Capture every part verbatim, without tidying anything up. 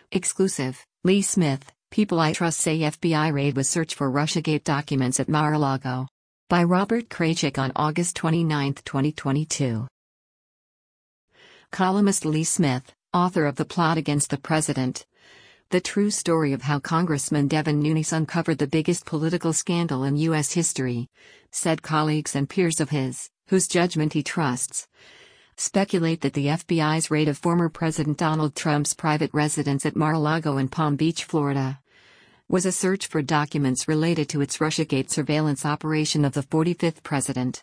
Exclusive, Lee Smith, People I Trust say F B I raid was search for Russiagate documents at Mar-a-Lago. By Robert Kraychik on August twenty-ninth, twenty twenty-two. Columnist Lee Smith, author of The Plot Against the President. The true story of how Congressman Devin Nunes uncovered the biggest political scandal in U S history, said colleagues and peers of his, whose judgment he trusts, speculate that the F B I's raid of former President Donald Trump's private residence at Mar-a-Lago in Palm Beach, Florida, was a search for documents related to its Russiagate surveillance operation of the forty-fifth president.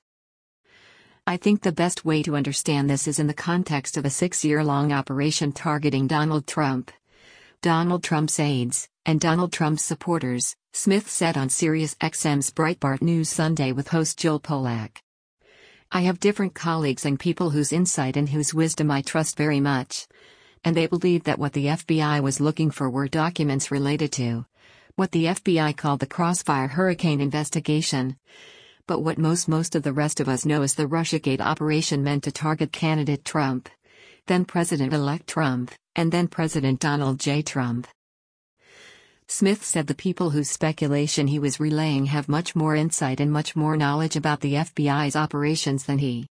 I think the best way to understand this is in the context of a six-year-long operation targeting Donald Trump, Donald Trump's aides, and Donald Trump's supporters, Smith said on Sirius X M's Breitbart News Sunday with host Joel Pollak. I have different colleagues and people whose insight and whose wisdom I trust very much, and they believe that what the F B I was looking for were documents related to what the F B I called the Crossfire Hurricane investigation. But what most most of the rest of us know is the Russiagate operation meant to target candidate Trump, then President-elect Trump, and then President Donald J. Trump. Smith said the people whose speculation he was relaying have much more insight and much more knowledge about the F B I's operations than he.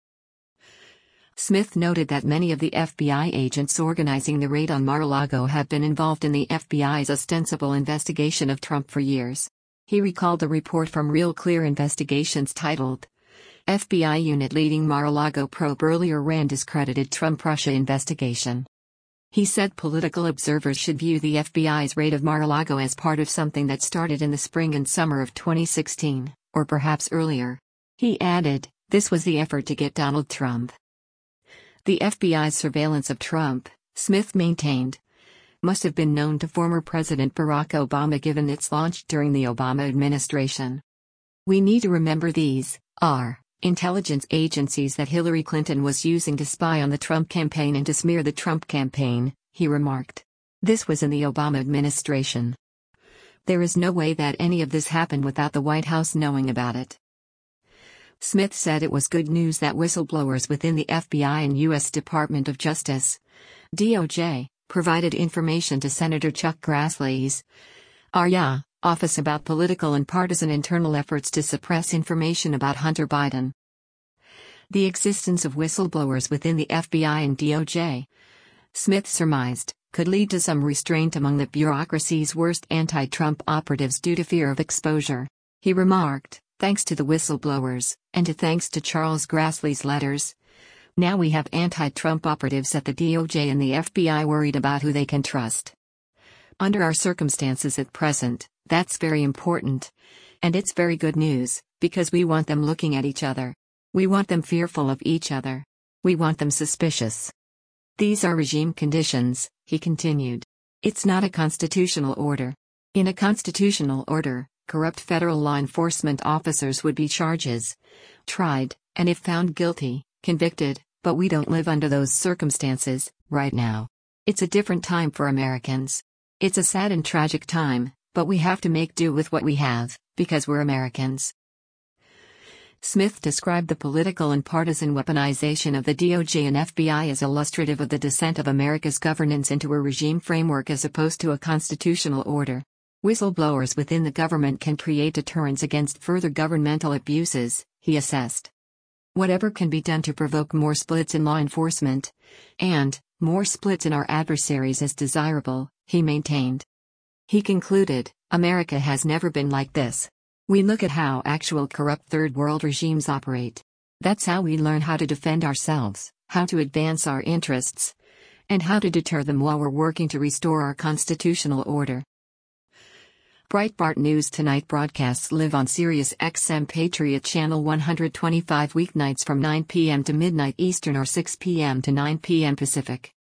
Smith noted that many of the F B I agents organizing the raid on Mar-a-Lago have been involved in the F B I's ostensible investigation of Trump for years. He recalled a report from Real Clear Investigations titled, F B I Unit Leading Mar-a-Lago Probe Earlier Ran Discredited Trump-Russia Investigation. He said political observers should view the F B I's raid of Mar-a-Lago as part of something that started in the spring and summer of twenty sixteen, or perhaps earlier. He added, this was the effort to get Donald Trump. The F B I's surveillance of Trump, Smith maintained, must have been known to former President Barack Obama given its launch during the Obama administration. We need to remember these are intelligence agencies that Hillary Clinton was using to spy on the Trump campaign and to smear the Trump campaign, he remarked. This was in the Obama administration. There is no way that any of this happened without the White House knowing about it. Smith said it was good news that whistleblowers within the F B I and U S Department of Justice, D O J, provided information to Senator Chuck Grassley's R I A office about political and partisan internal efforts to suppress information about Hunter Biden. The existence of whistleblowers within the F B I and D O J, Smith surmised, could lead to some restraint among the bureaucracy's worst anti-Trump operatives due to fear of exposure. He remarked, thanks to the whistleblowers, and to thanks to Charles Grassley's letters, now we have anti-Trump operatives at the D O J and the F B I worried about who they can trust. Under our circumstances at present, that's very important. And it's very good news, because we want them looking at each other. We want them fearful of each other. We want them suspicious. These are regime conditions, he continued. It's not a constitutional order. In a constitutional order, corrupt federal law enforcement officers would be charges, tried, and if found guilty, convicted, but we don't live under those circumstances, right now. It's a different time for Americans. It's a sad and tragic time, but we have to make do with what we have, because we're Americans. Smith described the political and partisan weaponization of the D O J and F B I as illustrative of the descent of America's governance into a regime framework as opposed to a constitutional order. Whistleblowers within the government can create deterrence against further governmental abuses, he assessed. Whatever can be done to provoke more splits in law enforcement, and more splits in our adversaries is desirable, he maintained. He concluded, America has never been like this. We look at how actual corrupt third world regimes operate. That's how we learn how to defend ourselves, how to advance our interests, and how to deter them while we're working to restore our constitutional order. Breitbart News Tonight broadcasts live on Sirius X M Patriot Channel one twenty-five weeknights from nine p m to midnight Eastern or six p m to nine p m Pacific.